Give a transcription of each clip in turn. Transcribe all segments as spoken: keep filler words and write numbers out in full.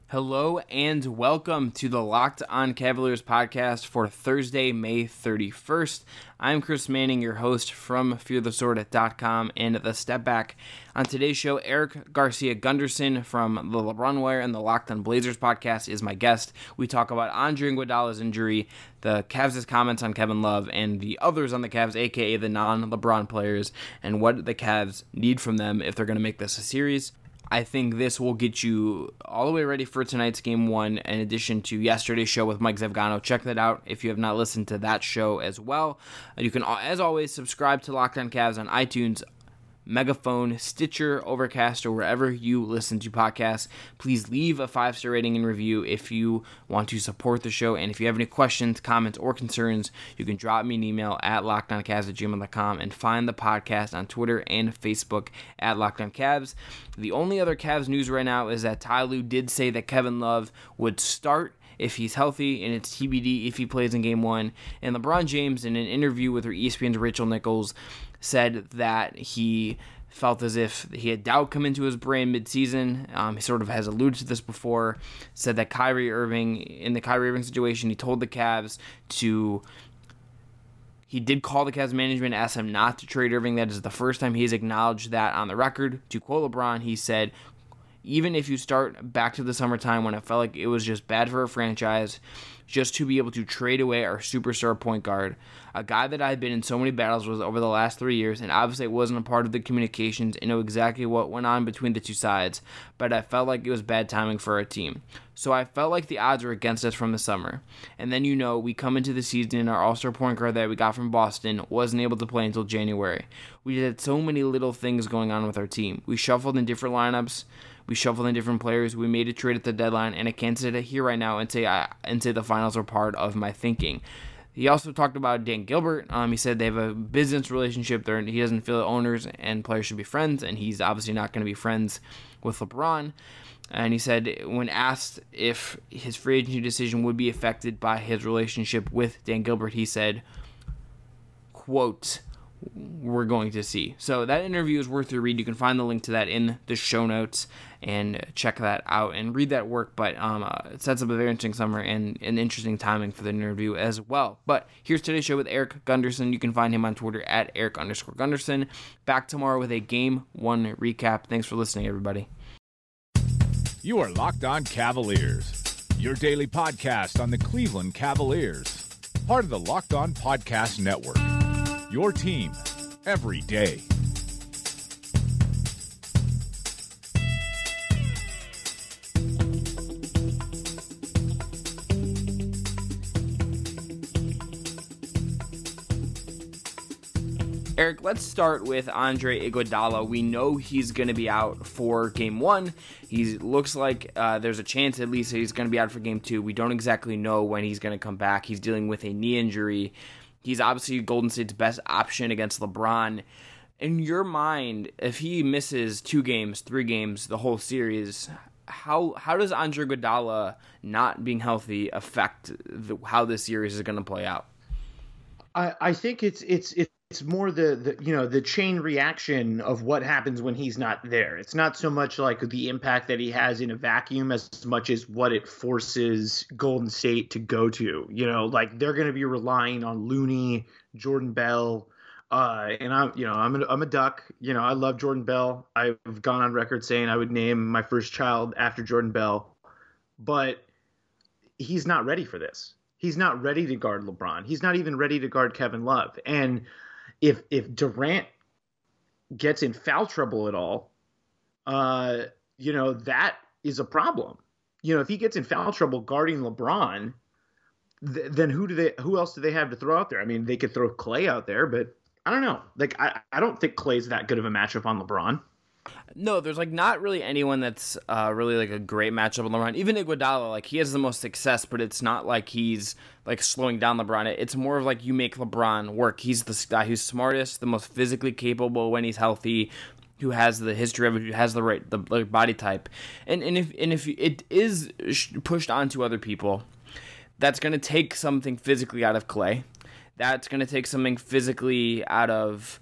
Hello and welcome to the Locked On Cavaliers podcast for Thursday, May thirty-first. I'm Chris Manning, your host from fear the sword dot com and The Step Back. On today's show, Eric Garcia Gunderson from the LeBron Wire and the Locked On Blazers podcast is my guest. We talk about Andre Iguodala's injury, the Cavs' comments on Kevin Love, and the others on the Cavs, aka the non-LeBron players, and what the Cavs need from them if they're going to make this a series. I think this will get you all the way ready for tonight's game one, in addition to yesterday's show with Mike Zavgano. Check that out if you have not listened to that show as well. You can, as always, subscribe to Locked On Cavs on iTunes, Megaphone, Stitcher, Overcast, or wherever you listen to podcasts. Please leave a five-star rating and review if you want to support the show. And if you have any questions, comments, or concerns, you can drop me an email at lockedoncavs at gmail dot com and find the podcast on Twitter and Facebook at LockedOnCavs. The only other Cavs news right now is that Ty Lue did say that Kevin Love would start if he's healthy, and it's T B D if he plays in game one. And LeBron James, in an interview with E S P N's Rachel Nichols, said that he felt as if he had doubt come into his brain midseason. Um, he sort of has alluded to this before, said that Kyrie Irving, in the Kyrie Irving situation, he told the Cavs to... He did call the Cavs management, asked him not to trade Irving. That is the first time he's acknowledged that on the record. To quote LeBron, he said, even if you start back to the summertime when it felt like it was just bad for a franchise, just to be able to trade away our superstar point guard, a guy that I've been in so many battles with over the last three years, and obviously it wasn't a part of the communications and know exactly what went on between the two sides, but I felt like it was bad timing for our team. So I felt like the odds were against us from the summer. And then, you know, we come into the season and our all-star point guard that we got from Boston wasn't able to play until January. We had so many little things going on with our team. We shuffled in different lineups. We shuffled in different players. We made a trade at the deadline, and I can't sit here right now and say I, and say the finals were part of my thinking. He also talked about Dan Gilbert. Um, he said they have a business relationship there, and he doesn't feel that owners and players should be friends, and he's obviously not going to be friends with LeBron. And he said when asked if his free agency decision would be affected by his relationship with Dan Gilbert, he said, quote, "We're going to see." So that interview is worth a read. You can find the link to that in the show notes and check that out and read that work. But um, uh, it sets up a very interesting summer and an interesting timing for the interview as well. But here's today's show with Eric Gunderson. You can find him on Twitter at Eric underscore Gunderson. Back tomorrow with a game one recap. Thanks for listening, everybody. You are Locked On Cavaliers, your daily podcast on the Cleveland Cavaliers, part of the Locked On Podcast Network. Your team every day. Eric, let's start with Andre Iguodala. We know he's going to be out for game one. He looks like uh, there's a chance at least that he's going to be out for game two. We don't exactly know when he's going to come back. He's dealing with a knee injury. He's obviously Golden State's best option against LeBron. In your mind, if he misses two games, three games, the whole series, how how does Andre Iguodala not being healthy affect the, how this series is going to play out? I, I think it's it's it's more the, the you know the chain reaction of what happens when he's not there. It's not so much like the impact that he has in a vacuum as much as what it forces Golden State to go to. You know, like they're going to be relying on Looney, Jordan Bell, uh, and I'm you know I'm a, I'm a Duck. You know, I love Jordan Bell. I've gone on record saying I would name my first child after Jordan Bell, but he's not ready for this. He's not ready to guard LeBron. He's not even ready to guard Kevin Love. And if if Durant gets in foul trouble at all, uh, you know, that is a problem. You know, if he gets in foul trouble guarding LeBron, th- then who do they who else do they have to throw out there? I mean, they could throw Clay out there, but I don't know. Like I, I don't think Clay's that good of a matchup on LeBron. No, there's like not really anyone that's uh, really like a great matchup on LeBron. Even Iguodala, like he has the most success, but it's not like he's like slowing down LeBron. It's more of like you make LeBron work. He's the guy who's smartest, the most physically capable when he's healthy, who has the history of it, who has the right the like, body type. And and if and if it is pushed onto other people, that's going to take something physically out of Clay. That's going to take something physically out of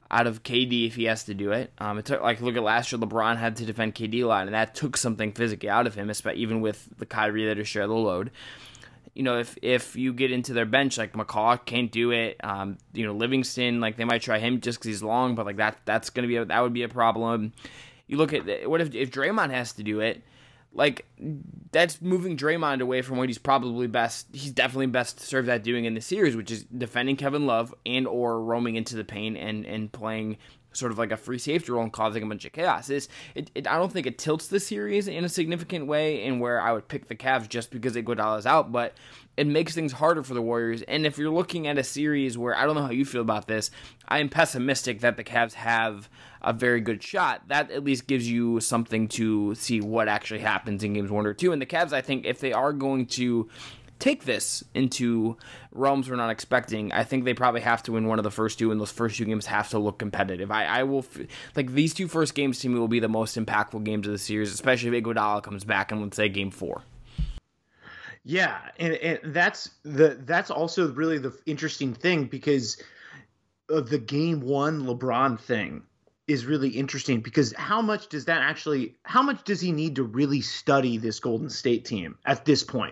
out of K D if he has to do it. Um, it took, like, look at last year, LeBron had to defend K D a lot, and that took something physically out of him, especially even with the Kyrie that are share the load. You know, if if you get into their bench, like McCaw can't do it. Um, you know, Livingston, like they might try him just because he's long, but like that that's gonna be a, that would be a problem. You look at what if if Draymond has to do it, like that's moving Draymond away from what he's probably best. He's definitely best served at doing in the series, which is defending Kevin Love and or roaming into the paint and and playing sort of like a free safety role and causing a bunch of chaos. It's, it, it, I don't think it tilts the series in a significant way in where I would pick the Cavs just because Iguodala's out, but it makes things harder for the Warriors. And if you're looking at a series where, I don't know how you feel about this, I am pessimistic that the Cavs have a very good shot. That at least gives you something to see what actually happens in games one or two. And the Cavs, I think, if they are going to take this into realms we're not expecting, I think they probably have to win one of the first two, and those first two games have to look competitive. I, I will, f- like, these two first games to me will be the most impactful games of the series, especially if Iguodala comes back in, let's say, game four. Yeah, and, and that's the that's also really the interesting thing, because of the game one LeBron thing is really interesting, because how much does that actually, how much does he need to really study this Golden State team at this point?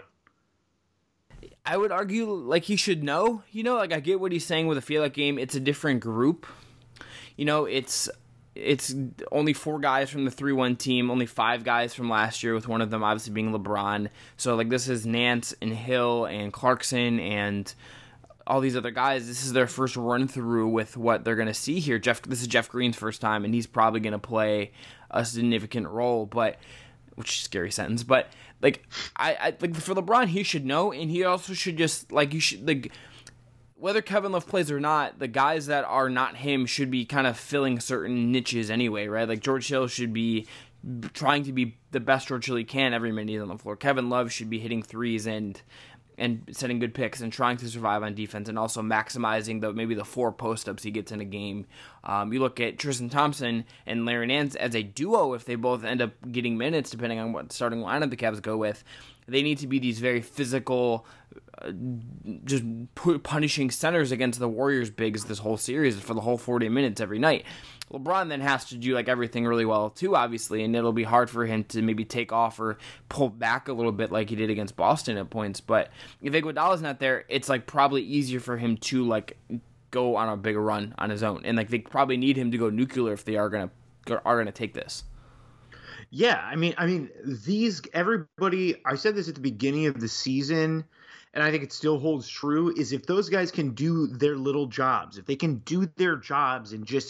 I would argue, like, he should know, you know, like, I get what he's saying with a feel-like game. It's a different group. You know, it's it's only four guys from the three one team, only five guys from last year, with one of them obviously being LeBron. So, like, this is Nance and Hill and Clarkson and all these other guys. This is their first run-through with what they're going to see here. Jeff, this is Jeff Green's first time, and he's probably going to play a significant role, but, which is a scary sentence, but Like I, I like for LeBron, he should know, and he also should just like you should like whether Kevin Love plays or not, the guys that are not him should be kind of filling certain niches anyway, right? Like George Hill should be trying to be the best George Hill he can every minute he's on the floor. Kevin Love should be hitting threes and and setting good picks and trying to survive on defense, and also maximizing the maybe the four post-ups he gets in a game. Um, you look at Tristan Thompson and Larry Nance as a duo, if they both end up getting minutes, depending on what starting lineup the Cavs go with, they need to be these very physical, uh, just pu- punishing centers against the Warriors bigs this whole series for the whole forty minutes every night. LeBron then has to do like everything really well too, obviously, and it'll be hard for him to maybe take off or pull back a little bit like he did against Boston at points. But if Iguodala's not there, it's like probably easier for him to like go on a bigger run on his own, and like they probably need him to go nuclear if they are gonna are gonna take this. Yeah, I mean, I mean, these everybody. I said this at the beginning of the season, and I think it still holds true. Is if those guys can do their little jobs, if they can do their jobs and just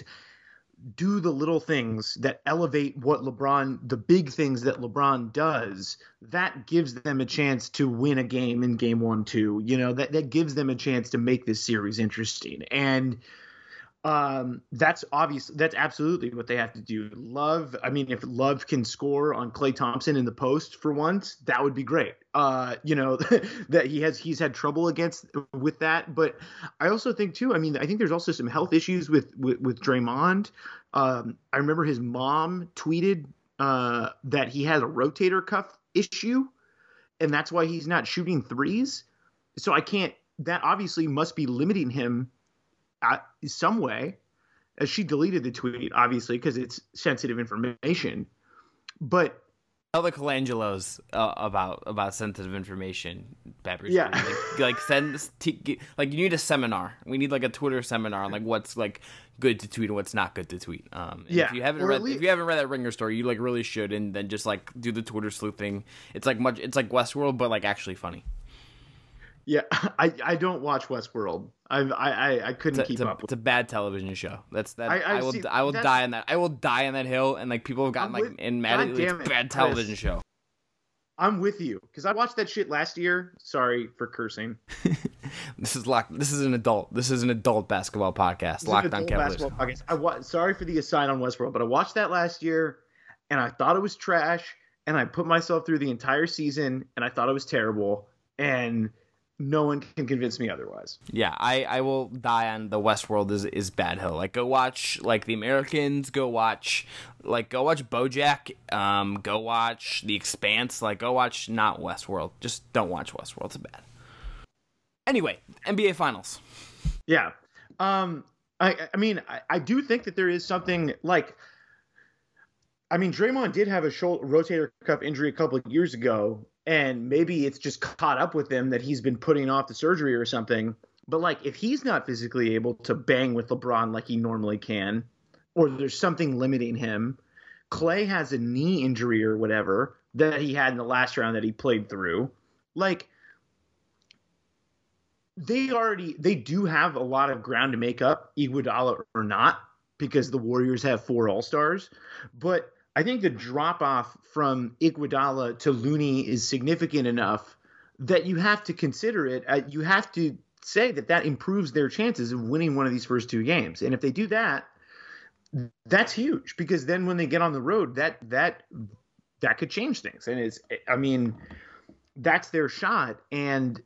do the little things that elevate what LeBron, the big things that LeBron does, that gives them a chance to win a game in game one, two, you know, that, that gives them a chance to make this series interesting. And um, that's obvious. That's absolutely what they have to do. Love. I mean, if Love can score on Klay Thompson in the post for once, that would be great. Uh, you know, that he has, he's had trouble against with that. But I also think too, I mean, I think there's also some health issues with, with, with Draymond. Um, I remember his mom tweeted uh, that he has a rotator cuff issue, and that's why he's not shooting threes. So I can't, that obviously must be limiting him uh, some way. As she deleted the tweet, obviously, because it's sensitive information. But tell the Colangelos uh, about about sensitive information, Peppers. Yeah, like, like send t- like you need a seminar. We need like a Twitter seminar on like what's like good to tweet and what's not good to tweet. Um, and yeah. If you haven't or read, least, if you haven't read that Ringer story, you like really should, and then just like do the Twitter sleuthing. It's like much. It's like Westworld, but like actually funny. Yeah, I, I don't watch Westworld. I I I couldn't it's a, keep it's a, up. It's a bad television show. That's that. I, I, I will see, I will die on that. I will die on that hill. And like people have gotten I'm like with, in mad. It's a bad television Chris, show. I'm with you because I watched that shit last year. Sorry for cursing. This is locked. This is an adult. This is an adult basketball podcast. This Locked on Cavaliers. Podcast. I wa- sorry for the aside on Westworld, but I watched that last year, and I thought it was trash. And I put myself through the entire season, and I thought it was terrible. And no one can convince me otherwise. Yeah, I, I will die on the Westworld is is bad hill. Like go watch like The Americans. Go watch like go watch BoJack. Um, go watch The Expanse. Like go watch not Westworld. Just don't watch Westworld. It's bad. Anyway, N B A Finals. Yeah. Um, I, I mean, I, I do think that there is something like, I mean, Draymond did have a shoulder rotator cuff injury a couple of years ago, and maybe it's just caught up with him that he's been putting off the surgery or something. But like, if he's not physically able to bang with LeBron like he normally can, or there's something limiting him, Clay has a knee injury or whatever that he had in the last round that he played through. Like, they already, they do have a lot of ground to make up, Iguodala or not, because the Warriors have four All-Stars. But I think the drop-off from Iguodala to Looney is significant enough that you have to consider it. Uh, you have to say that that improves their chances of winning one of these first two games. And if they do that, that's huge, because then when they get on the road, that that that could change things. And it's, I mean, that's their shot. And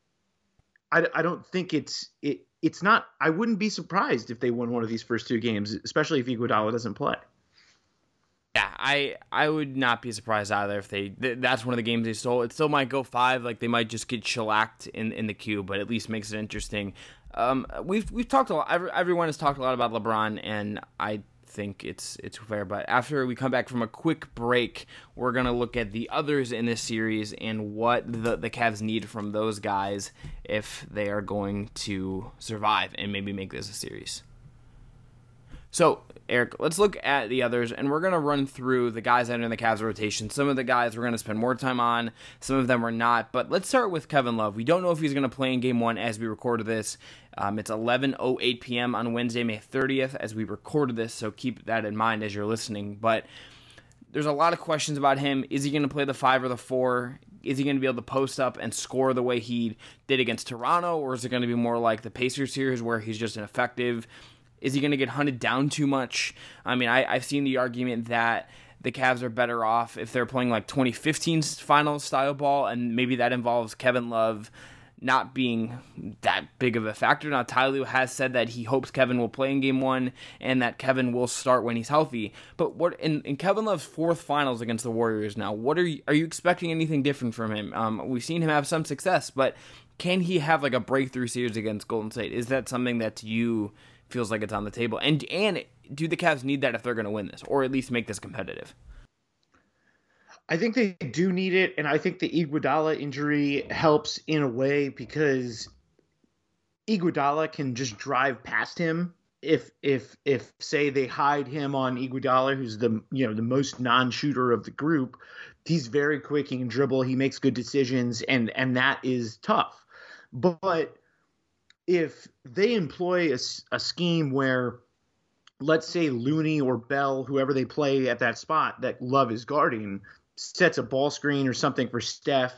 I, I don't think it's it it's not. I wouldn't be surprised if they won one of these first two games, especially if Iguodala doesn't play. Yeah, I I would not be surprised either if they th- that's one of the games they stole. It still might go five, like they might just get shellacked in in the queue, but at least makes it interesting. Um, we've we've talked a lot. Every, everyone has talked a lot about LeBron, and I think it's it's fair. But after we come back from a quick break, we're gonna look at the others in this series and what the the Cavs need from those guys if they are going to survive and maybe make this a series. So, Eric, let's look at the others, and we're going to run through the guys that are in the Cavs rotation. Some of the guys we're going to spend more time on, some of them are not, but let's start with Kevin Love. We don't know if he's going to play in Game one as we recorded this. Um, it's eleven oh eight p.m. on Wednesday, May thirtieth, as we recorded this, so keep that in mind as you're listening. But there's a lot of questions about him. Is he going to play the five or the four? Is he going to be able to post up and score the way he did against Toronto, or is it going to be more like the Pacers series where he's just ineffective? Is he going to get hunted down too much? I mean, I, I've seen the argument that the Cavs are better off if they're playing like twenty fifteen finals style ball, and maybe that involves Kevin Love not being that big of a factor. Now, Ty Lue has said that he hopes Kevin will play in Game one and that Kevin will start when he's healthy. But what in, in Kevin Love's fourth finals against the Warriors now, what are you, are you expecting anything different from him? Um, we've seen him have some success, but can he have like a breakthrough series against Golden State? Is that something that to you feels like it's on the table? And and do the Cavs need that if they're going to win this, or at least make this competitive? I think they do need it, and I think the Iguodala injury helps in a way because Iguodala can just drive past him. If if if say they hide him on Iguodala, who's the you know the most non-shooter of the group, he's very quick. He can dribble. He makes good decisions, and and that is tough. But if they employ a, a scheme where, let's say Looney or Bell, whoever they play at that spot that Love is guarding, sets a ball screen or something for Steph,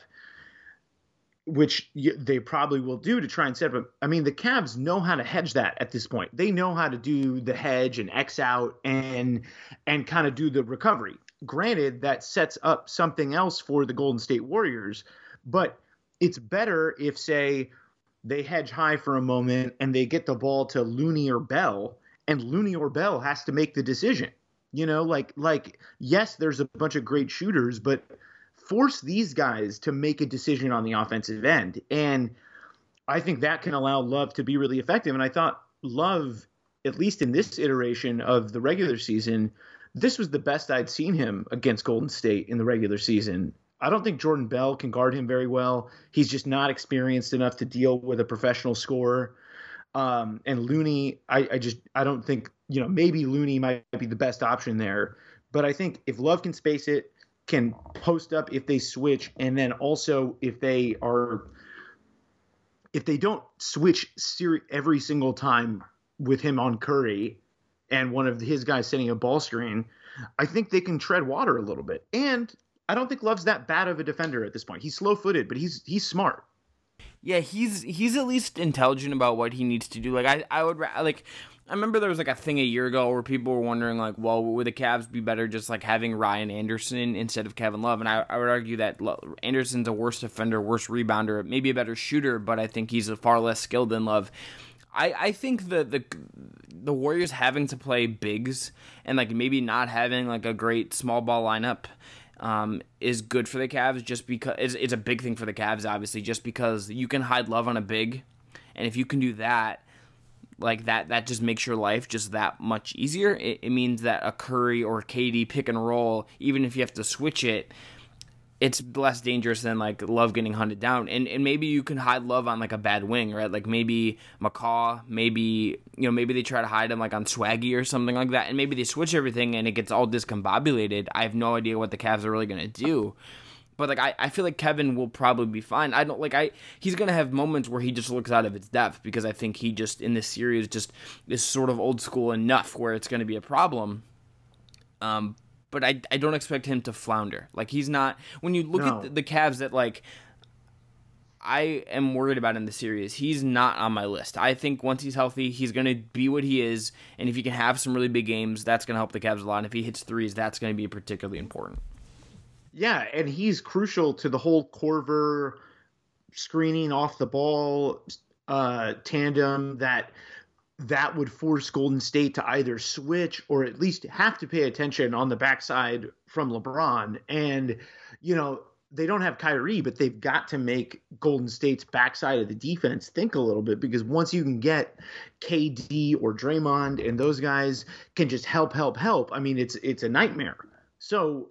which they probably will do to try and set up. I mean, the Cavs know how to hedge that at this point. They know how to do the hedge and X out and and kind of do the recovery. Granted, that sets up something else for the Golden State Warriors, but it's better if, say, they hedge high for a moment and they get the ball to Looney or Bell, and Looney or Bell has to make the decision. You know, like, like yes, there's a bunch of great shooters, but force these guys to make a decision on the offensive end. And I think that can allow Love to be really effective. And I thought Love, at least in this iteration of the regular season, this was the best I'd seen him against Golden State in the regular season. I don't think Jordan Bell can guard him very well. He's just not experienced enough to deal with a professional scorer. Um, and Looney, I, I just I don't think, you know, maybe Looney might be the best option there. But I think if Love can space it, can post up if they switch, and then also if they are if they don't switch ser- every single time with him on Curry and one of his guys setting a ball screen, I think they can tread water a little bit. And I don't think Love's that bad of a defender at this point. He's slow-footed, but he's he's smart. Yeah, he's he's at least intelligent about what he needs to do. Like I I would like I remember there was like a thing a year ago where people were wondering like, well, would the Cavs be better just like having Ryan Anderson instead of Kevin Love? And I, I would argue that Anderson's a worse defender, worse rebounder, maybe a better shooter, but I think he's a far less skilled than Love. I, I think the, the the Warriors having to play bigs and like maybe not having like a great small ball lineup um, is good for the Cavs just because it's, it's a big thing for the Cavs, obviously, just because you can hide Love on a big. And if you can do that, like that that just makes your life just that much easier. It, it means that a Curry or K D pick and roll, even if you have to switch it, it's less dangerous than like Love getting hunted down. And and maybe you can hide Love on like a bad wing, right? Like maybe McCaw, maybe, you know, maybe they try to hide him like on Swaggy or something like that. And maybe they switch everything and it gets all discombobulated. I have no idea what the Cavs are really going to do. But like I, I feel like Kevin will probably be fine. I don't like I he's gonna have moments where he just looks out of his depth because I think he just in this series just is sort of old school enough where it's gonna be a problem. Um But I, I don't expect him to flounder. Like, he's not... When you look no. at the, the Cavs that, like, I am worried about in the series, he's not on my list. I think once he's healthy, he's going to be what he is, and if he can have some really big games, that's going to help the Cavs a lot. And if he hits threes, that's going to be particularly important. Yeah, and he's crucial to the whole Korver screening off the ball uh, tandem that... that would force Golden State to either switch or at least have to pay attention on the backside from LeBron. And, you know, they don't have Kyrie, but they've got to make Golden State's backside of the defense think a little bit, because once you can get K D or Draymond and those guys can just help, help, help, I mean, it's it's a nightmare. So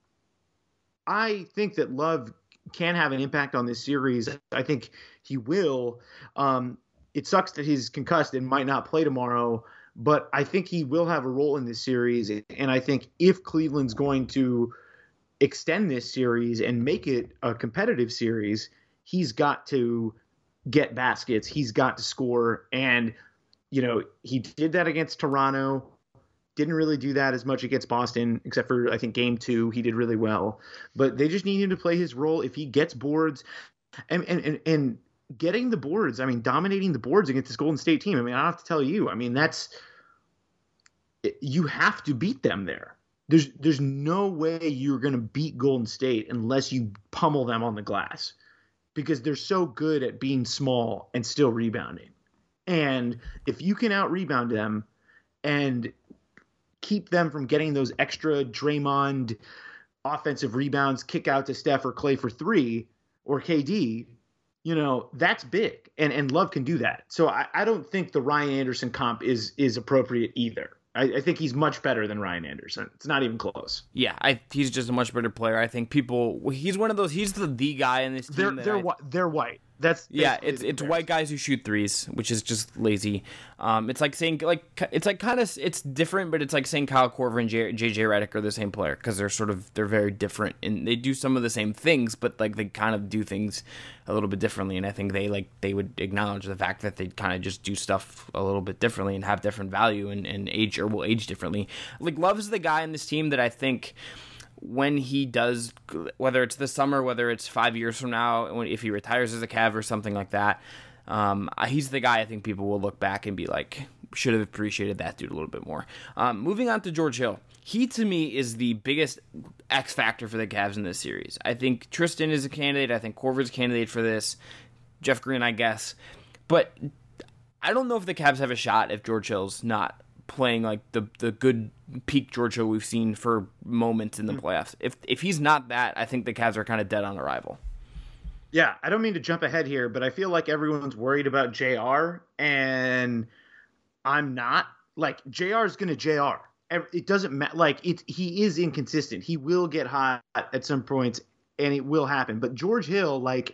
I think that Love can have an impact on this series. I think he will. Um, It sucks that he's concussed and might not play tomorrow, but I think he will have a role in this series. And I think if Cleveland's going to extend this series and make it a competitive series, he's got to get baskets. He's got to score. And, you know, he did that against Toronto. Didn't really do that as much against Boston, except for, I think, game two, he did really well. But they just need him to play his role. If he gets boards and, and, and, and getting the boards, I mean, dominating the boards against this Golden State team. I mean, I don't have to tell you. I mean, that's you have to beat them there. There's there's no way you're going to beat Golden State unless you pummel them on the glass, because they're so good at being small and still rebounding. And if you can out rebound them and keep them from getting those extra Draymond offensive rebounds, kick out to Steph or Clay for three or K D, you know, that's big, and and Love can do that. So I, I don't think the Ryan Anderson comp is is appropriate either. I, I think he's much better than Ryan Anderson. It's not even close. Yeah, I, he's just a much better player. I think people. He's one of those. He's the the guy in this team. They're they're I, they're white. That's yeah. It's it's white guys who shoot threes, which is just lazy. Um, it's like saying like it's like kind of it's different, but it's like saying Kyle Korver and J J Redick are the same player, because they're sort of they're very different and they do some of the same things, but like they kind of do things a little bit differently. And I think they like they would acknowledge the fact that they kind of just do stuff a little bit differently and have different value and, and age or will age differently. Like Love is the guy in this team that I think, when he does, whether it's this summer, whether it's five years from now, when, if he retires as a Cav or something like that, um, he's the guy I think people will look back and be like, should have appreciated that dude a little bit more. Um, moving on to George Hill. He, to me, is the biggest X factor for the Cavs in this series. I think Tristan is a candidate. I think Korver's a candidate for this. Jeff Green, I guess. But I don't know if the Cavs have a shot if George Hill's not playing like the the good peak George Hill we've seen for moments in the playoffs. If if he's not that, I think the Cavs are kind of dead on arrival. Yeah, I don't mean to jump ahead here, but I feel like everyone's worried about J R, and I'm not. Like, J R is going to J R. It doesn't matter. Like, it, he is inconsistent. He will get hot at some points, and it will happen. But George Hill, like,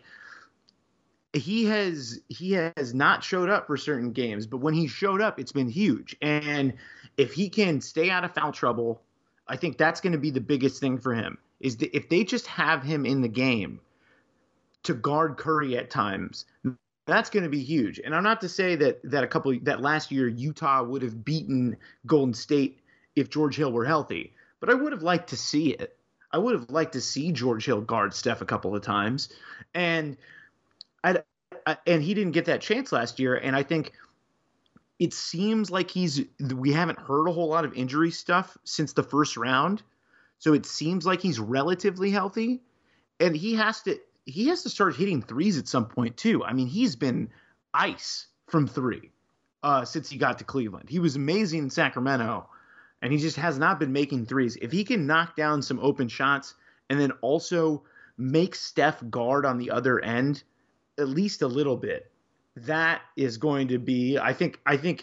he has he has not showed up for certain games, but when he showed up, it's been huge. And if he can stay out of foul trouble, I think that's going to be the biggest thing for him. Is that if they just have him in the game to guard Curry at times, that's going to be huge. And I'm not to say that that a couple that last year Utah would have beaten Golden State if George Hill were healthy, but I would have liked to see it. I would have liked to see George Hill guard Steph a couple of times, and I, I and he didn't get that chance last year. And I think it seems like he's we haven't heard a whole lot of injury stuff since the first round, so it seems like he's relatively healthy, and he has to. He has to start hitting threes at some point too. I mean, he's been ice from three uh, since he got to Cleveland. He was amazing in Sacramento, and he just has not been making threes. If he can knock down some open shots and then also make Steph guard on the other end at least a little bit, that is going to be, I think, I think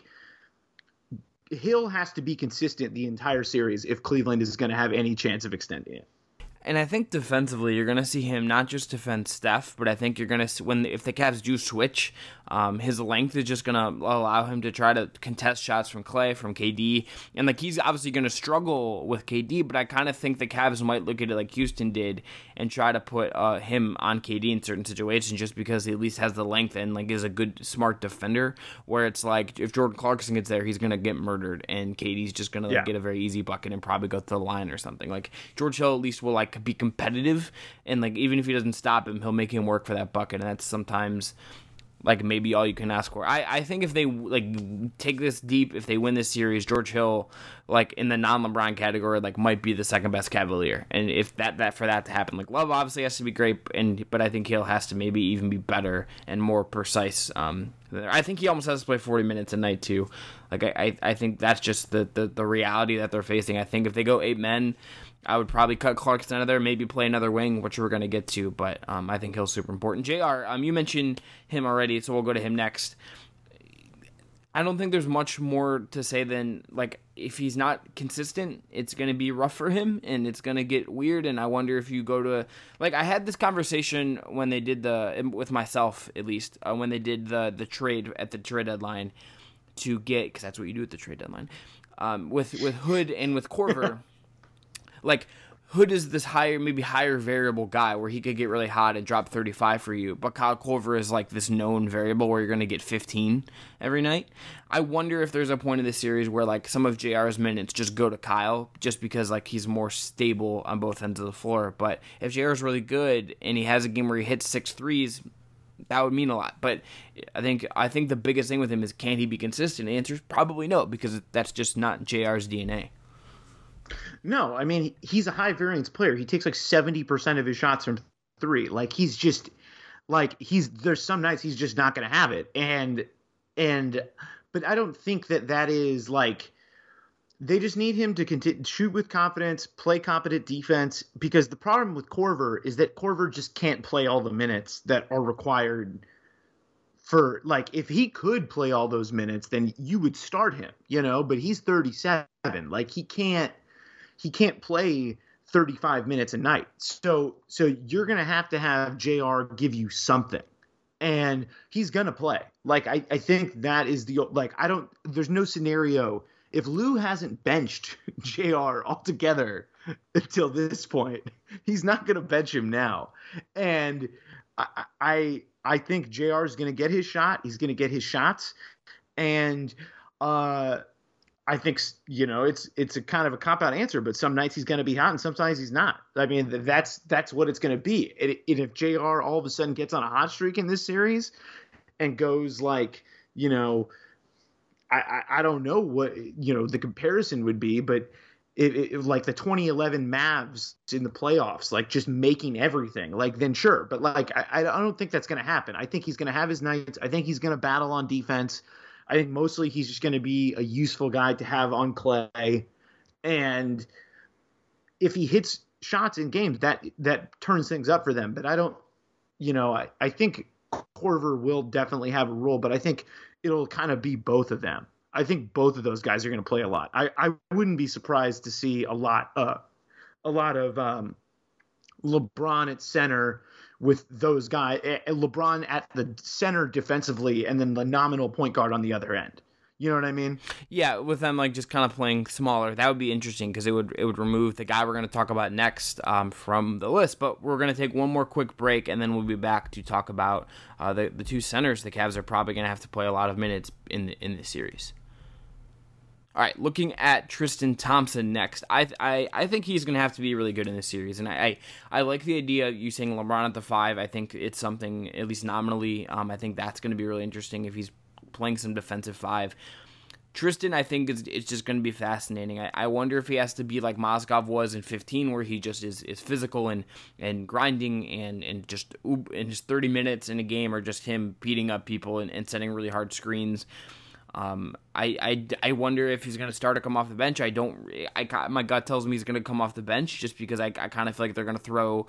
Hill has to be consistent the entire series if Cleveland is going to have any chance of extending it. And I think defensively, you're going to see him not just defend Steph, but I think you're going to, when if the Cavs do switch, um, his length is just going to allow him to try to contest shots from Clay, from K D. And like he's obviously going to struggle with K D, but I kind of think the Cavs might look at it like Houston did and try to put uh, him on K D in certain situations just because he at least has the length and like is a good, smart defender. Where it's like if Jordan Clarkson gets there, he's going to get murdered, and K D's just going to like, yeah. get a very easy bucket and probably go to the line or something. Like George Hill at least will like be competitive, and like even if he doesn't stop him, he'll make him work for that bucket, and that's sometimes like maybe all you can ask for. I, I think if they like take this deep, if they win this series, George Hill like in the non-LeBron category like might be the second best Cavalier, and if that that for that to happen, like Love obviously has to be great, and but I think Hill has to maybe even be better and more precise. Um, I think he almost has to play forty minutes a night too. Like I I, I think that's just the, the the reality that they're facing. I think if they go eight men, I would probably cut Clarkson out of there, maybe play another wing, which we're going to get to, but um, I think Hill's super important. J R, um, you mentioned him already, so we'll go to him next. I don't think there's much more to say than, like, if he's not consistent, it's going to be rough for him, and it's going to get weird, and I wonder if you go to, a, like, I had this conversation when they did the, with myself, at least, uh, when they did the, the trade at the trade deadline to get, because that's what you do at the trade deadline, um, with, with Hood and with Korver. Like, Hood is this higher, maybe higher variable guy where he could get really hot and drop thirty-five for you, but Kyle Korver is like this known variable where you're going to get fifteen every night. I wonder if there's a point in this series where like some of J R's minutes just go to Kyle just because like he's more stable on both ends of the floor. But if J R's really good and he has a game where he hits six threes, that would mean a lot. But I think I think the biggest thing with him is, can he be consistent? The answer is probably no, because that's just not J R's D N A. No, I mean, he's a high variance player. He takes like seventy percent of his shots from three. Like he's just like he's there's some nights he's just not going to have it. And and but I don't think that that is like, they just need him to continue, shoot with confidence, play competent defense, because the problem with Korver is that Korver just can't play all the minutes that are required for, like, if he could play all those minutes, then you would start him, you know, but he's thirty-seven. Like he can't He can't play thirty-five minutes a night. So so you're going to have to have J R give you something. And he's going to play. Like, I, I think that is the – like, I don't – there's no scenario. If Lou hasn't benched J R altogether until this point, he's not going to bench him now. And I I, I think J R is going to get his shot. He's going to get his shots. And uh I think, you know, it's it's a kind of a cop-out answer, but some nights he's going to be hot and sometimes he's not. I mean, that's that's what it's going to be. And if J R all of a sudden gets on a hot streak in this series and goes like, you know, I, I, I don't know what, you know, the comparison would be, but it, it, like the twenty eleven Mavs in the playoffs, like just making everything, like then sure. But like, I, I don't think that's going to happen. I think he's going to have his nights. I think he's going to battle on defense. I think mostly he's just going to be a useful guy to have on Clay. And if he hits shots in games, that that turns things up for them. But I don't, you know, I, I think Korver will definitely have a role, but I think it'll kind of be both of them. I think both of those guys are going to play a lot. I, I wouldn't be surprised to see a lot, uh, a lot of um, LeBron at center with those guys, LeBron at the center defensively, and then the nominal point guard on the other end. You know what I mean? Yeah, with them like just kind of playing smaller, that would be interesting because it would it would remove the guy we're going to talk about next um, from the list. But we're going to take one more quick break, and then we'll be back to talk about uh, the the two centers the Cavs are probably going to have to play a lot of minutes in the, in the series. All right, looking at Tristan Thompson next. I I, I think he's going to have to be really good in this series, and I, I, I like the idea of you saying LeBron at the five. I think it's something, at least nominally, um, I think that's going to be really interesting if he's playing some defensive five. Tristan, I think, is it's just going to be fascinating. I, I wonder if he has to be like Mozgov was in fifteen, where he just is, is physical and, and grinding and, and just in just thirty minutes in a game, or just him beating up people and, and setting really hard screens. Um, I, I, I wonder if he's going to start to come off the bench. I don't, I, my gut tells me he's going to come off the bench just because I, I kind of feel like they're going to throw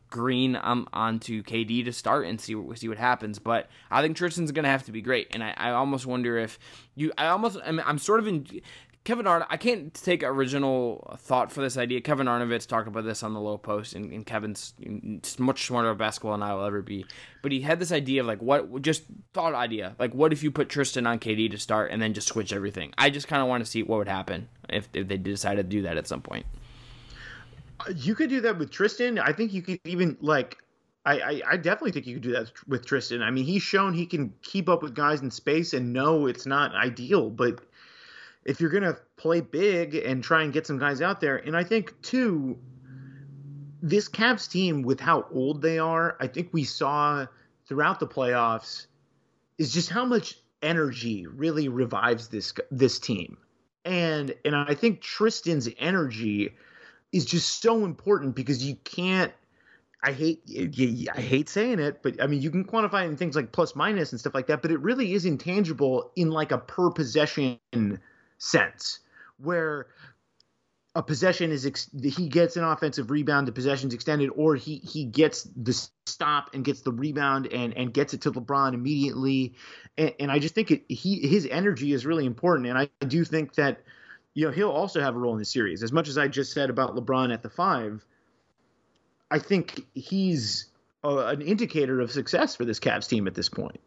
Green um, onto K D to start and see see what happens. But I think Tristan's going to have to be great, and I, I almost wonder if you. I almost I'm, I'm sort of in. Kevin Arn, I can't take original thought for this idea. Kevin Arnovitz talked about this on the Low Post, and, and Kevin's much smarter about basketball than I will ever be. But he had this idea of like what, just thought idea, like what if you put Tristan on K D to start and then just switch everything? I just kind of want to see what would happen if, if they decided to do that at some point. You could do that with Tristan. I think you could even like. I, I, I definitely think you could do that with Tristan. I mean, he's shown he can keep up with guys in space, and no, it's not ideal, but if you're going to play big and try and get some guys out there, and I think, too, this Cavs team, with how old they are, I think we saw throughout the playoffs, is just how much energy really revives this this team. And and I think Tristan's energy is just so important because you can't – I hate I hate saying it, but, I mean, you can quantify it in things like plus minus and stuff like that, but it really is intangible in like a per possession sense, where a possession is ex- he gets an offensive rebound, the possession's extended, or he he gets the stop and gets the rebound and and gets it to LeBron immediately. And, and I just think it, he his energy is really important, and I do think that, you know, he'll also have a role in the series. As much as I just said about LeBron at the five, I think he's a, an indicator of success for this Cavs team at this point.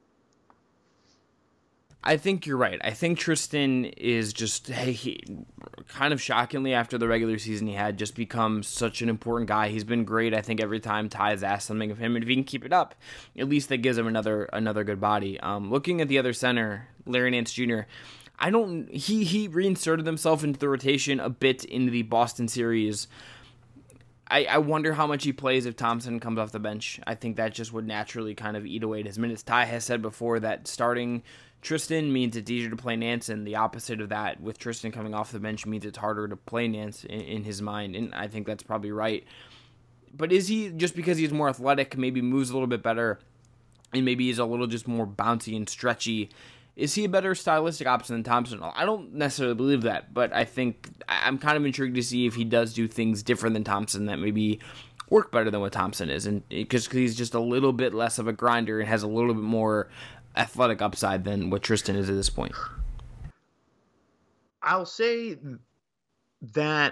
I think you're right. I think Tristan is just hey, he, kind of shockingly after the regular season he had just become such an important guy. He's been great. I think every time Ty has asked something of him, and if he can keep it up, at least that gives him another another good body. Um, looking at the other center, Larry Nance Junior, I don't. He he reinserted himself into the rotation a bit in the Boston series. I, I wonder how much he plays if Thompson comes off the bench. I think that just would naturally kind of eat away at his minutes. Ty has said before that starting Tristan means it's easier to play Nance, and the opposite of that with Tristan coming off the bench means it's harder to play Nance in, in his mind, and I think that's probably right. But is he, just because he's more athletic, maybe moves a little bit better, and maybe he's a little just more bouncy and stretchy, is he a better stylistic option than Thompson? I don't necessarily believe that, but I think I'm kind of intrigued to see if he does do things different than Thompson that maybe work better than what Thompson is, and because he's just a little bit less of a grinder and has a little bit more athletic upside than what Tristan is at this point. I'll say that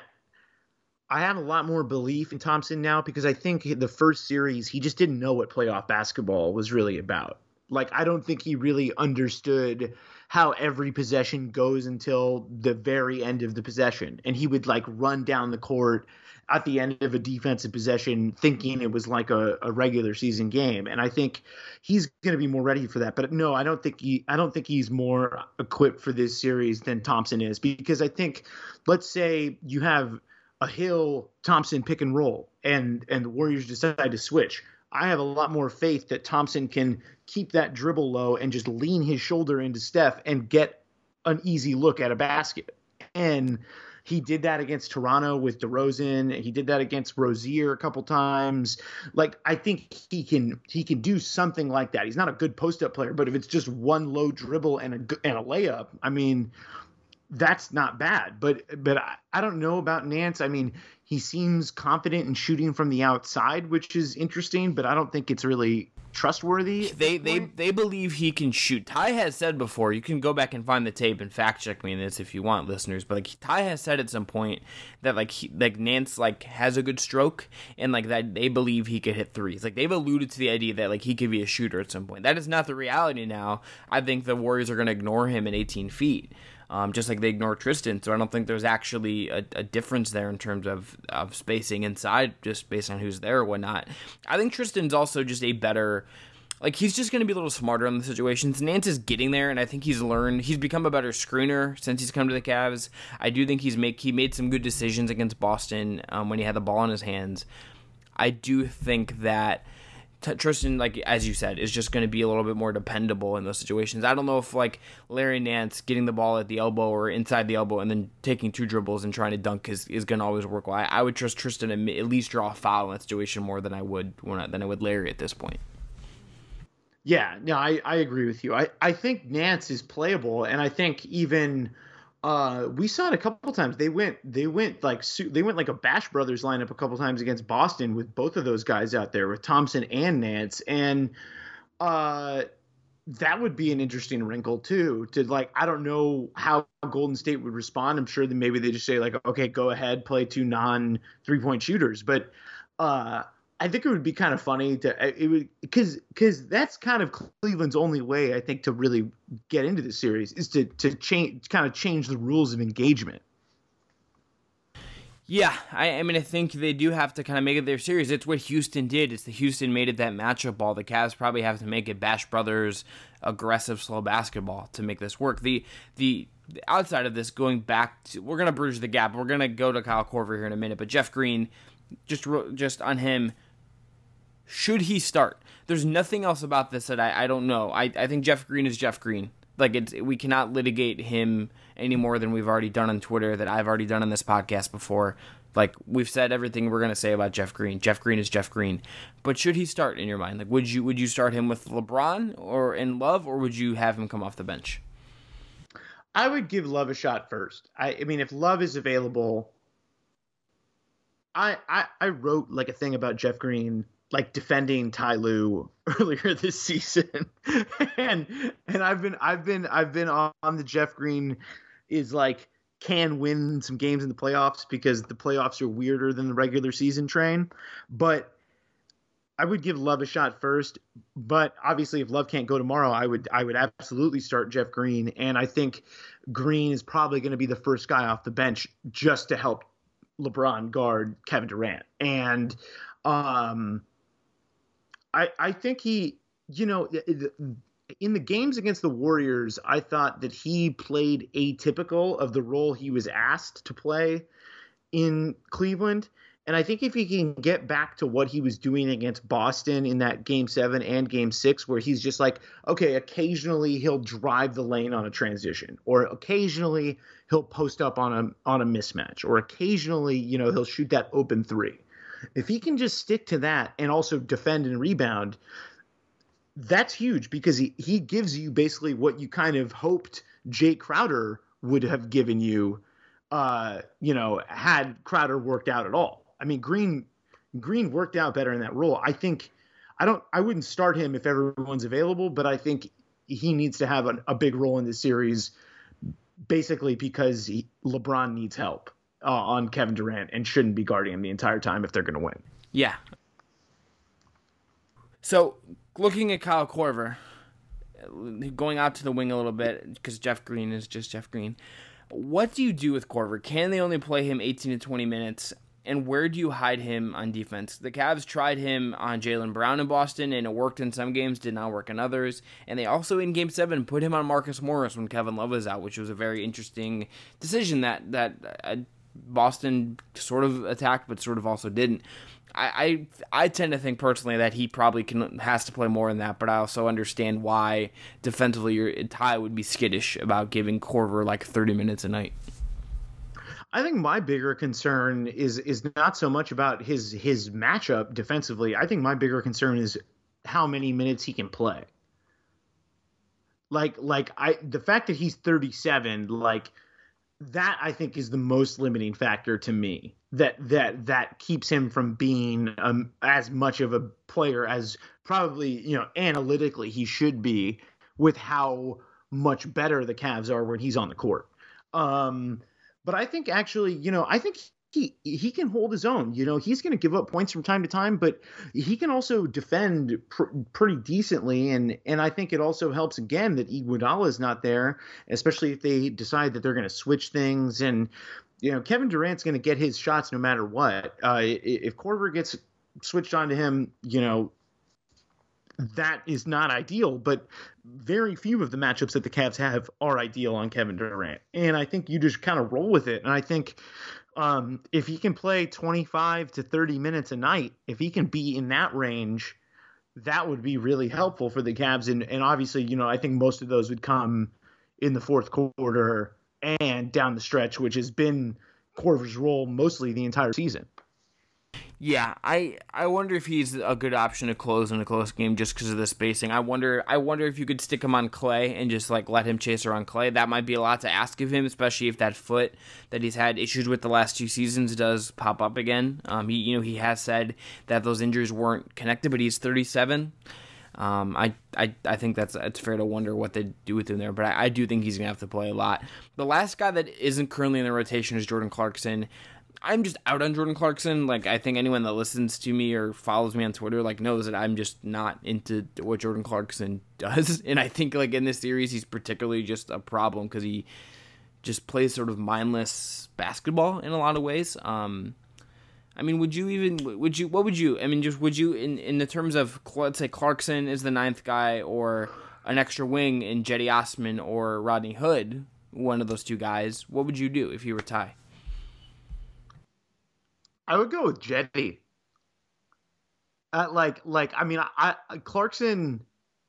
I have a lot more belief in Thompson now because I think the first series, he just didn't know what playoff basketball was really about. Like, I don't think he really understood how every possession goes until the very end of the possession. And he would like run down the court at the end of a defensive possession thinking it was like a, a regular season game. And I think he's going to be more ready for that. But no, I don't think he, I don't think he's more equipped for this series than Thompson is, because I think, let's say you have a Hill Thompson pick and roll and, and the Warriors decide to switch. I have a lot more faith that Thompson can keep that dribble low and just lean his shoulder into Steph and get an easy look at a basket. And he did that against Toronto with DeRozan. He did that against Rozier a couple times. Like, I think he can he can do something like that. He's not a good post-up player, but if it's just one low dribble and a and a layup, I mean, that's not bad. But but I, I don't know about Nance. I mean, he seems confident in shooting from the outside, which is interesting, but I don't think it's really trustworthy. They they they believe he can shoot. Ty has said before, you can go back and find the tape and fact check me in this if you want, listeners, but like Ty has said at some point that like he, like Nance like has a good stroke and like that they believe he could hit threes. Like they've alluded to the idea that like he could be a shooter at some point. That is not the reality now. I think the Warriors are going to ignore him at eighteen feet. Um, just like they ignore Tristan, so I don't think there's actually a, a difference there in terms of, of spacing inside, just based on who's there or whatnot. I think Tristan's also just a better, like he's just going to be a little smarter on the situations. Nance is getting there, and I think he's learned, he's become a better screener since he's come to the Cavs. I do think he's make he made some good decisions against Boston um, when he had the ball in his hands. I do think that Tristan, like as you said, is just going to be a little bit more dependable in those situations. I don't know if like Larry Nance getting the ball at the elbow or inside the elbow and then taking two dribbles and trying to dunk is, is going to always work well. I, I would trust Tristan to at least draw a foul in that situation more than I would when I, than I would Larry at this point. Yeah, no, I, I agree with you. I, I think Nance is playable, and I think even Uh, we saw it a couple times. They went, they went like they went like a Bash Brothers lineup a couple times against Boston with both of those guys out there with Thompson and Nance, and uh, that would be an interesting wrinkle too. To like, I don't know how Golden State would respond. I'm sure that maybe they just say like, okay, go ahead, play two non three point shooters, but uh, I think it would be kind of funny to it would because because that's kind of Cleveland's only way, I think, to really get into the series is to to change kind of change the rules of engagement. Yeah, I, I mean, I think they do have to kind of make it their series. It's what Houston did. It's the Houston made it that matchup ball. The Cavs probably have to make it Bash Brothers aggressive, slow basketball to make this work. The the, the outside of this, going back to, we're gonna bridge the gap. We're gonna go to Kyle Korver here in a minute, but Jeff Green, just just on him. Should he start? There's nothing else about this that I, I don't know. I, I think Jeff Green is Jeff Green. Like it's we cannot litigate him any more than we've already done on Twitter, that I've already done on this podcast before. Like we've said everything we're gonna say about Jeff Green. Jeff Green is Jeff Green. But should he start in your mind? Like would you would you start him with LeBron or in Love, or would you have him come off the bench? I would give Love a shot first. I, I mean, if Love is available, I, I I wrote like a thing about Jeff Green, like defending Ty Lue earlier this season. and and I've been I've been I've been on the Jeff Green is like can win some games in the playoffs because the playoffs are weirder than the regular season train. But I would give Love a shot first. But obviously if Love can't go tomorrow, I would I would absolutely start Jeff Green. And I think Green is probably going to be the first guy off the bench just to help LeBron guard Kevin Durant. And um I, I think he, you know, in the games against the Warriors, I thought that he played atypical of the role he was asked to play in Cleveland. And I think if he can get back to what he was doing against Boston in that game seven and game six, where he's just like, okay, occasionally he'll drive the lane on a transition, or occasionally he'll post up on a, on a mismatch, or occasionally, you know, he'll shoot that open three. If he can just stick to that and also defend and rebound, that's huge because he, he gives you basically what you kind of hoped Jay Crowder would have given you, uh, you know, had Crowder worked out at all. I mean, Green Green worked out better in that role. I think I don't I wouldn't start him if everyone's available, but I think he needs to have a, a big role in this series basically because he, LeBron needs help. Uh, on Kevin Durant and shouldn't be guarding him the entire time if they're going to win. Yeah. So looking at Kyle Korver, going out to the wing a little bit because Jeff Green is just Jeff Green. What do you do with Korver? Can they only play him eighteen to twenty minutes? And where do you hide him on defense? The Cavs tried him on Jaylen Brown in Boston, and it worked in some games, did not work in others. And they also, in Game seven, put him on Marcus Morris when Kevin Love was out, which was a very interesting decision that that uh, Boston sort of attacked, but sort of also didn't. I, I I tend to think personally that he probably can has to play more in that, but I also understand why defensively your Ty would be skittish about giving Korver like thirty minutes a night. I think my bigger concern is is not so much about his his matchup defensively. I think my bigger concern is how many minutes he can play. Like like I the fact that he's thirty-seven, like that I think is the most limiting factor to me. That that that keeps him from being um, as much of a player as probably, you know, analytically he should be with how much better the Cavs are when he's on the court. Um, but I think actually, you know, I think he he can hold his own. You know, he's going to give up points from time to time, but he can also defend pr- pretty decently. And and I think it also helps again that Iguodala is not there, especially if they decide that they're going to switch things. And you know, Kevin Durant's going to get his shots no matter what. Uh, if Korver gets switched on to him, you know, that is not ideal, but very few of the matchups that the Cavs have are ideal on Kevin Durant. And I think you just kind of roll with it. And I think um, if he can play twenty-five to thirty minutes a night, if he can be in that range, that would be really helpful for the Cavs. And, and obviously, you know, I think most of those would come in the fourth quarter and down the stretch, which has been Korver's role mostly the entire season. Yeah, I I wonder if he's a good option to close in a close game just because of the spacing. I wonder I wonder if you could stick him on Clay and just like let him chase around Clay. That might be a lot to ask of him, especially if that foot that he's had issues with the last two seasons does pop up again. Um, he you know he has said that those injuries weren't connected, but he's thirty-seven. Um, I, I I think that's it's fair to wonder what they do with him there, but I, I do think he's gonna have to play a lot. The last guy that isn't currently in the rotation is Jordan Clarkson. I'm just out on Jordan Clarkson. Like, I think anyone that listens to me or follows me on Twitter, like, knows that I'm just not into what Jordan Clarkson does. And I think, like, in this series, he's particularly just a problem because he just plays sort of mindless basketball in a lot of ways. Um, I mean, would you even, would you, what would you, I mean, just would you, in, in the terms of, let's say Clarkson is the ninth guy or an extra wing in Jetty Osman or Rodney Hood, one of those two guys, what would you do if you were Ty? I would go with Jetty. Uh, like, like I mean, I, I Clarkson.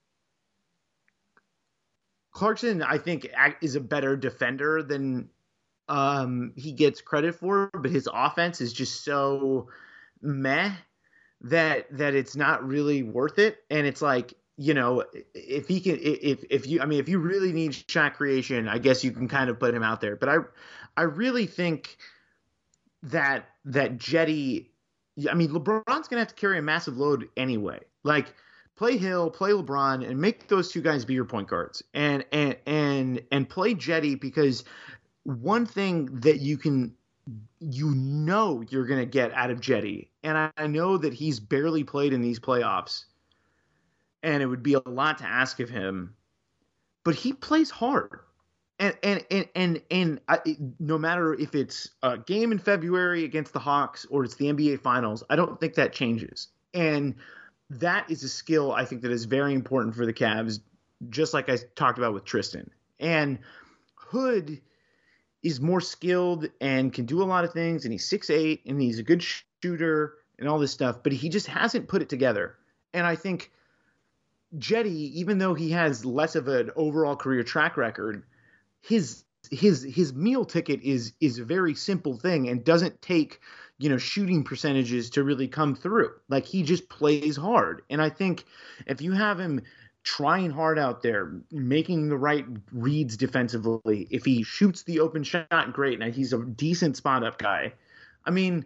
Clarkson, I think, is a better defender than um, he gets credit for, but his offense is just so meh that that it's not really worth it. And it's like, you know, if he can, if if you, I mean, if you really need shot creation, I guess you can kind of put him out there. But I, I really think that that Jetty, I mean, LeBron's gonna have to carry a massive load anyway. Like, play Hill, play LeBron, and make those two guys be your point guards, and and and and play Jetty, because one thing that you can, you know, you're gonna get out of Jetty, and I, I know that he's barely played in these playoffs, and it would be a lot to ask of him, but he plays hard. And and and and, and I, no matter if it's a game in February against the Hawks or it's the N B A Finals, I don't think that changes. And that is a skill I think that is very important for the Cavs, just like I talked about with Tristan. And Hood is more skilled and can do a lot of things, and he's six eight, and he's a good shooter and all this stuff, but he just hasn't put it together. And I think Jetty, even though he has less of an overall career track record, his his his meal ticket is is a very simple thing and doesn't take, you know, shooting percentages to really come through. Like, he just plays hard. And I think if you have him trying hard out there, making the right reads defensively, if he shoots the open shot, great. Now, he's a decent spot up guy. I mean,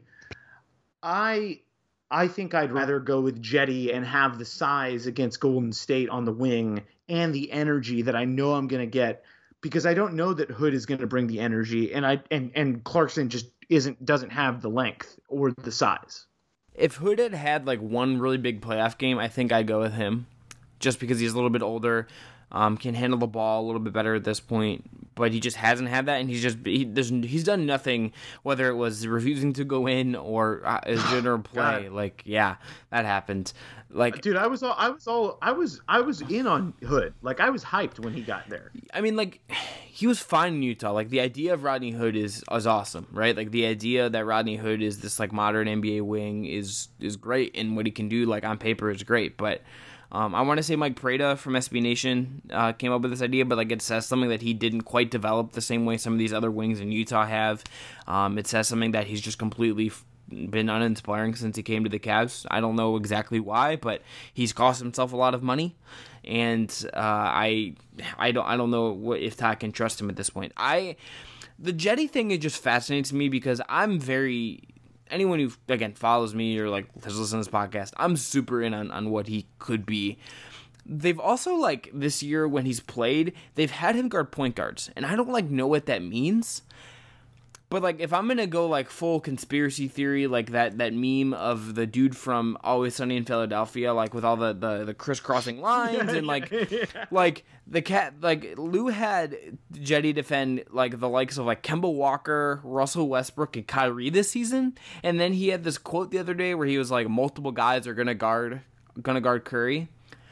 I I think I'd rather go with Jetty and have the size against Golden State on the wing and the energy that I know I'm going to get, because I don't know that Hood is going to bring the energy, and I and, and Clarkson just isn't doesn't have the length or the size. If Hood had had like one really big playoff game, I think I'd go with him, just because he's a little bit older, um, can handle the ball a little bit better at this point. But he just hasn't had that, and he's just he, he's done nothing, whether it was refusing to go in or uh, his general play. God. Like, yeah, that happened. Like, dude, I was all I was all I was I was in on Hood. Like, I was hyped when he got there. I mean, like, he was fine in Utah. Like, the idea of Rodney Hood is is awesome, right? Like, the idea that Rodney Hood is this like modern N B A wing is is great, and what he can do, like, on paper is great. But um, I want to say Mike Prada from S B Nation uh, came up with this idea, but like, it says something that he didn't quite develop the same way some of these other wings in Utah have. Um, it says something that he's just completely F- been uninspiring since he came to the Cavs. I don't know exactly why, but he's cost himself a lot of money, and uh, I, I don't, I don't know what, if Ty can trust him at this point. I, the Jetty thing, it just fascinates me because I'm very, anyone who again follows me or like has listened to this podcast, I'm super in on, on what he could be. They've also, like, this year when he's played, they've had him guard point guards, and I don't like know what that means. But, like, if I'm going to go, like, full conspiracy theory, like that, that meme of the dude from Always Sunny in Philadelphia, like, with all the, the, the crisscrossing lines, and, like, yeah. like, the cat, like, Lou had Jetty defend, like, the likes of, like, Kemba Walker, Russell Westbrook, and Kyrie this season, and then he had this quote the other day where he was like, multiple guys are going to guard, going to guard Curry.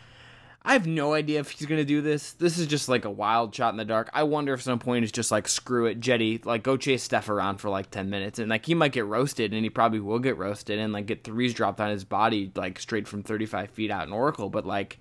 I have no idea if he's going to do this. This is just like a wild shot in the dark. I wonder if some point it's just like, screw it, Jetty, like, go chase Steph around for like ten minutes. And like, he might get roasted, and he probably will get roasted, and like get threes dropped on his body, like straight from thirty-five feet out in Oracle. But like,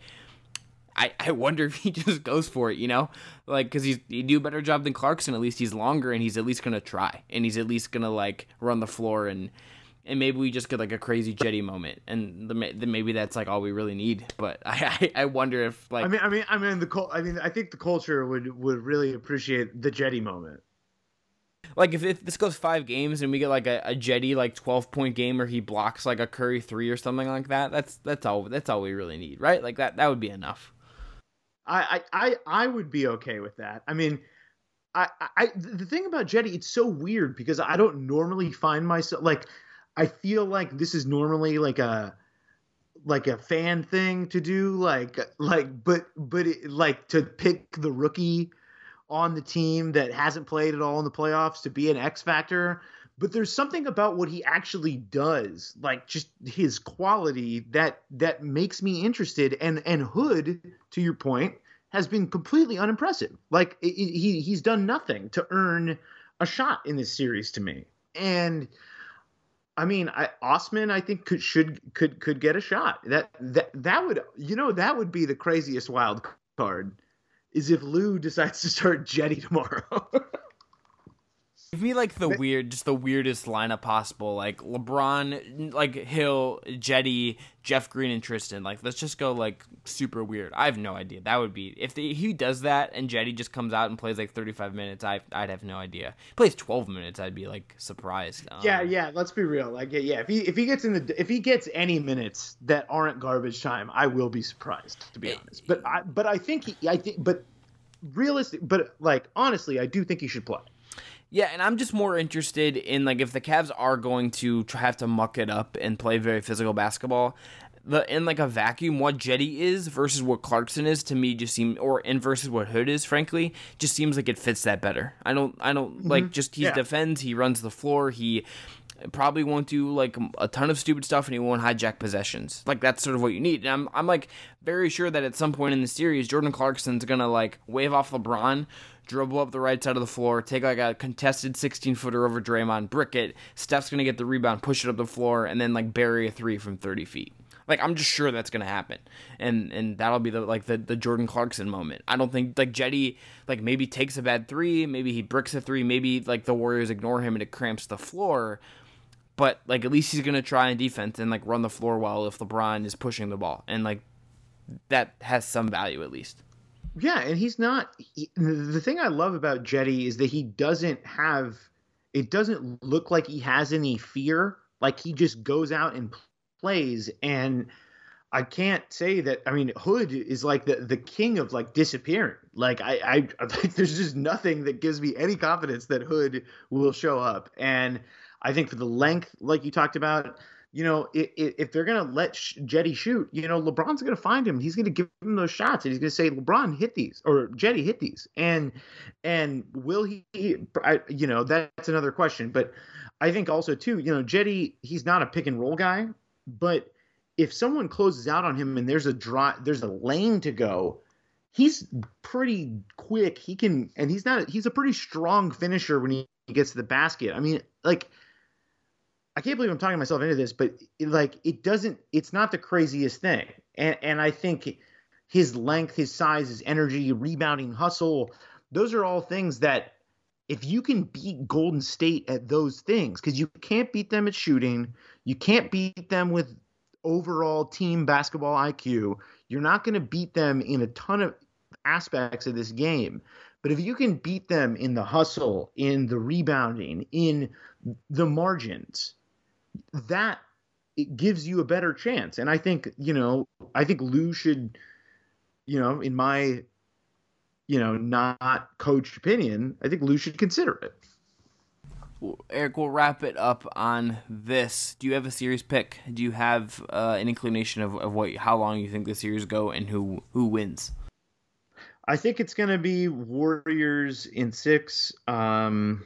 I, I wonder if he just goes for it, you know? Like, because he's he do a better job than Clarkson. At least he's longer, and he's at least going to try. And he's at least going to like run the floor and and maybe we just get like a crazy Jetty moment, and the, the, maybe that's like all we really need. But I, I, I wonder if like I mean, I mean, I mean the I mean, I think the culture would would really appreciate the Jetty moment. Like if, if this goes five games and we get like a, a Jetty like twelve point game where he blocks like a Curry three or something like that, that's that's all that's all we really need, right? Like that that would be enough. I I I would be okay with that. I mean, I I the thing about Jetty, it's so weird because I don't normally find myself like I feel like this is normally like a like a fan thing to do, like like but but it, like to pick the rookie on the team that hasn't played at all in the playoffs to be an X factor. But there's something about what he actually does, like just his quality that that makes me interested. And and Hood, to your point, has been completely unimpressive. Like it, it, he he's done nothing to earn a shot in this series to me. And I mean, I, Osman, I think could should could could get a shot. That that that would you know that would be the craziest wild card. Is if Lou decides to start Jetty tomorrow. Give me like the weird, just the weirdest lineup possible. Like LeBron, like Hill, Jetty, Jeff Green, and Tristan. Like let's just go like super weird. I have no idea. That would be if the, he does that and Jetty just comes out and plays like thirty-five minutes. I I'd have no idea. He plays twelve minutes. I'd be like surprised. Um, yeah, yeah. Let's be real. Like yeah, if he if he gets in the if he gets any minutes that aren't garbage time, I will be surprised to be honest. But I but I think he I think but realistic. But like honestly, I do think he should play. Yeah, and I'm just more interested in, like, if the Cavs are going to have to muck it up and play very physical basketball, the in, like, a vacuum, what Jetty is versus what Clarkson is, to me, just seem, or in versus what Hood is, frankly, just seems like it fits that better. I don't, I don't, mm-hmm. like, just, he yeah. defends, he runs the floor, he probably won't do, like, a ton of stupid stuff, and he won't hijack possessions. Like, that's sort of what you need. And I'm, I'm like, very sure that at some point in the series, Jordan Clarkson's gonna, like, wave off LeBron, dribble up the right side of the floor, take like a contested sixteen-footer over Draymond, brick it, Steph's going to get the rebound, push it up the floor, and then like bury a three from thirty feet. Like, I'm just sure that's going to happen. And and that'll be the like the, the Jordan Clarkson moment. I don't think, like, Jetty, like, maybe takes a bad three, maybe he bricks a three, maybe, like, the Warriors ignore him and it cramps the floor, but, like, at least he's going to try in defense and, like, run the floor well if LeBron is pushing the ball. And, like, that has some value at least. Yeah, and he's not he, – the thing I love about Jetty is that he doesn't have – it doesn't look like he has any fear. Like, he just goes out and plays, and I can't say that – I mean, Hood is like the, the king of, like, disappearing. Like, I, I – like, there's just nothing that gives me any confidence that Hood will show up. And I think for the length, like you talked about – you know, if, if they're going to let Jetty shoot, you know, LeBron's going to find him. He's going to give him those shots, and he's going to say, LeBron, hit these, or Jetty, hit these. And and will he, I, you know, that's another question. But I think also, too, you know, Jetty, he's not a pick and roll guy. But if someone closes out on him and there's a dry, there's a lane to go, he's pretty quick. He can, and he's not, he's a pretty strong finisher when he, he gets to the basket. I mean, like, I can't believe I'm talking myself into this, but it, like it doesn't, it's not the craziest thing. And and I think his length, his size, his energy, rebounding, hustle, those are all things that if you can beat Golden State at those things, because you can't beat them at shooting, you can't beat them with overall team basketball I Q, you're not going to beat them in a ton of aspects of this game. But if you can beat them in the hustle, in the rebounding, in the margins, that it gives you a better chance. And I think, you know, I think Lou should, you know, in my, you know, not coached opinion, I think Lou should consider it. Well, Eric, we'll wrap it up on this. Do you have a series pick? Do you have uh, an inclination of, of what, how long you think the series go and who, who wins? I think it's going to be Warriors in six. Um,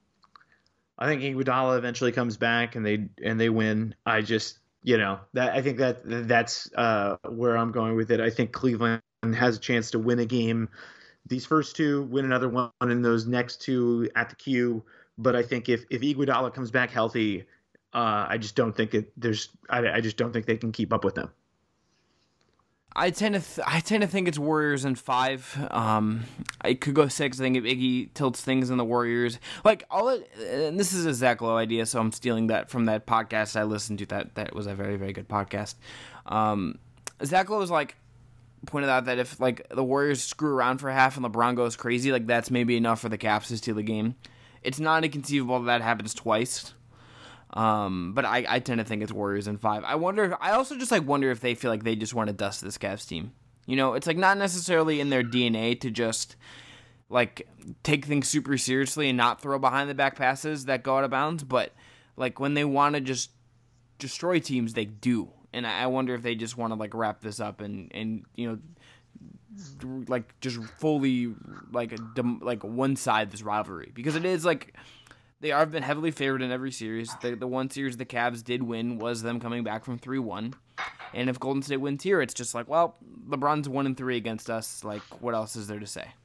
I think Iguodala eventually comes back and they and they win. I just, you know, that I think that that's uh, where I'm going with it. I think Cleveland has a chance to win a game. These first two, win another one, and those next two at the Q. But I think if if Iguodala comes back healthy, uh, I just don't think it. There's. I, I just don't think they can keep up with them. I tend to th- I tend to think it's Warriors in five. Um, I could go six. I think if Iggy tilts things in the Warriors, like all it, and this is a Zach Lowe idea, so I'm stealing that from that podcast I listened to. That that was a very very good podcast. Um, Zach Lowe was like pointed out that if like the Warriors screw around for half and LeBron goes crazy, like that's maybe enough for the Caps to steal the game. It's not inconceivable that that happens twice. Um, but I, I tend to think it's Warriors in five. I wonder if, I also just like wonder if they feel like they just want to dust this Cavs team. You know, it's like not necessarily in their D N A to just like take things super seriously and not throw behind the back passes that go out of bounds, but like when they want to just destroy teams, they do. And I wonder if they just want to like wrap this up and, and you know, like just fully like like one side this rivalry, because it is like they have been heavily favored in every series. The the one series the Cavs did win was them coming back from three one, and if Golden State wins here, it's just like, well, LeBron's one and three against us. Like, what else is there to say?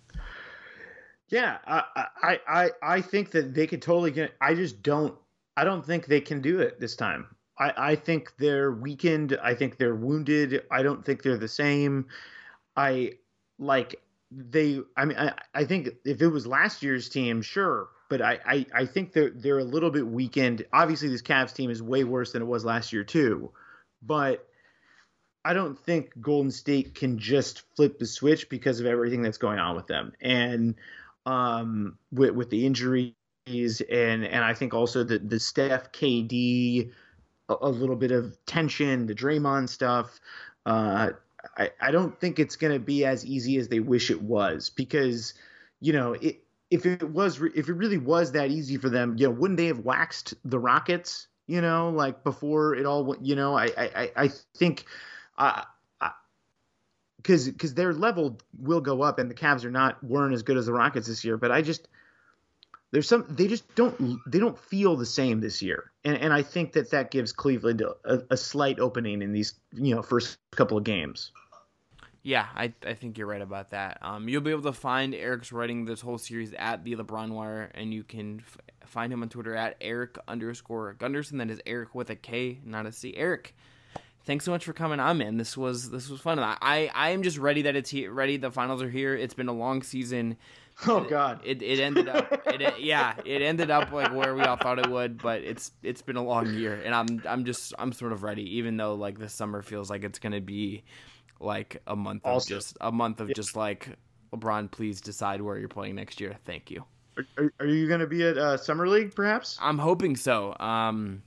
Yeah, I I I, I think that they could totally get. I just don't. I don't think they can do it this time. I, I think they're weakened. I think they're wounded. I don't think they're the same. I like they. I mean, I, I think if it was last year's team, sure, but I, I, I think they're they're a little bit weakened. Obviously, this Cavs team is way worse than it was last year too, but I don't think Golden State can just flip the switch because of everything that's going on with them, and um, with with the injuries, and and I think also the the Steph, K D, a, a little bit of tension, the Draymond stuff. Uh, I, I don't think it's going to be as easy as they wish it was, because, you know, it, if it was, if it really was that easy for them, you know, wouldn't they have waxed the Rockets, you know, like before it all went, you know, I, I, I think, uh, because because their level will go up, and the Cavs are not weren't as good as the Rockets this year, but I just, there's some, they just don't, they don't feel the same this year. And and I think that that gives Cleveland a, a slight opening in these, you know, first couple of games. Yeah, I I think you're right about that. Um, you'll be able to find Eric's writing this whole series at the LeBron Wire, and you can f- find him on Twitter at Eric underscore Gunderson. That is Eric with a K, not a C. Eric, thanks so much for coming on, man. This was this was fun. I I am just ready that it's here, ready. The finals are here. It's been a long season. Oh God! It it ended up it yeah it ended up like where we all thought it would, but it's it's been a long year, and I'm I'm just I'm sort of ready, even though like this summer feels like it's gonna be like a month of also, just a month of yeah. just like, LeBron, please decide where you're playing next year. Thank you. Are, are you gonna be at uh, Summer League perhaps? I'm hoping so. Um,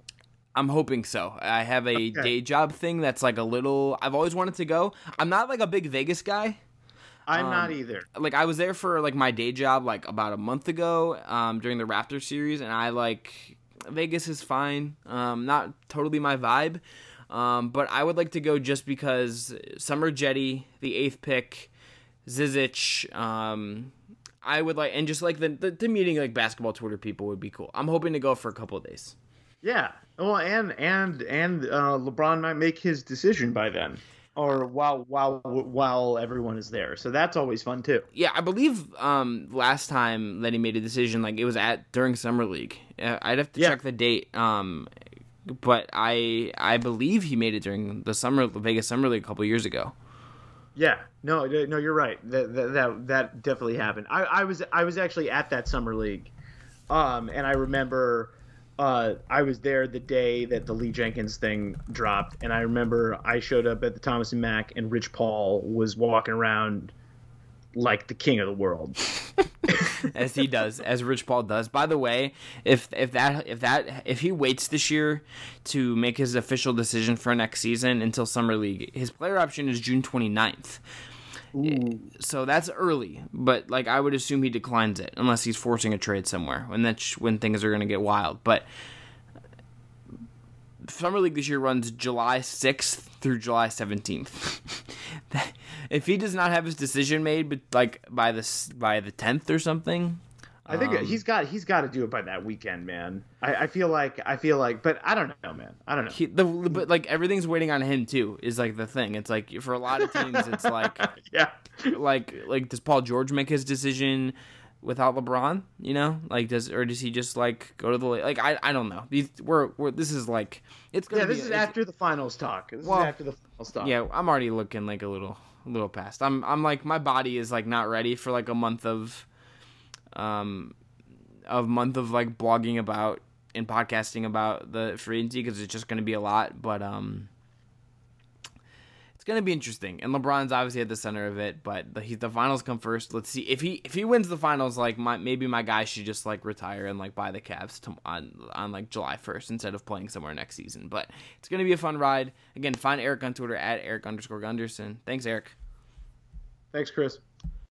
I'm hoping so. I have a okay. day job thing that's like a little. I've always wanted to go. I'm not like a big Vegas guy. I'm um, not either. Like I was there for like my day job like about a month ago um, during the Raptors series, and I like Vegas is fine. Um, not totally my vibe, um, but I would like to go just because Summer Jetty, the eighth pick, Zizic. Um, I would like, and just like the, the the meeting like basketball Twitter people would be cool. I'm hoping to go for a couple of days. Yeah. Well, and and and uh, LeBron might make his decision by then. Or while while while everyone is there, so that's always fun too. Yeah, I believe um, last time that he made a decision, like it was at during Summer League. Uh, I'd have to yeah. check the date, um, but I I believe he made it during the summer the Vegas Summer League a couple years ago. Yeah, no, no, you're right. That that that, that definitely happened. I, I was I was actually at that Summer League, um, and I remember. Uh, I was there the day that the Lee Jenkins thing dropped, and I remember I showed up at the Thomas and Mack, and Rich Paul was walking around like the king of the world, as he does, as Rich Paul does. By the way, if if that if that if he waits this year to make his official decision for next season until Summer League, his player option is June twenty-ninth. Ooh. So that's early, but like I would assume he declines it unless he's forcing a trade somewhere, and that's when things are going to get wild. But Summer League this year runs July sixth through July seventeenth. If he does not have his decision made, but like by the by the tenth or something, I think um, he's got he's got to do it by that weekend, man. I, I feel like I feel like, but I don't know, man. I don't know. He, the, but like everything's waiting on him too. Is like the thing. It's like for a lot of teams, it's like yeah, like like does Paul George make his decision? without LeBron? You know, like does or does he just like go to the like I I don't know. These we're, we're this is like it's gonna yeah. This be, is after the finals talk. This well, is after the finals talk. Yeah, I'm already looking like a little a little past. I'm I'm like my body is like not ready for like a month of um a month of like blogging about and podcasting about the free agency because it's just gonna be a lot. But um. Going to be interesting, and LeBron's obviously at the center of it. But the, he, the finals come first. Let's see if he if he wins the finals. Like my maybe my guy should just like retire and like buy the Cavs to, on on like July first instead of playing somewhere next season. But it's going to be a fun ride. Again, find Eric on Twitter at Eric underscore Gunderson. Thanks, Eric. Thanks, Chris.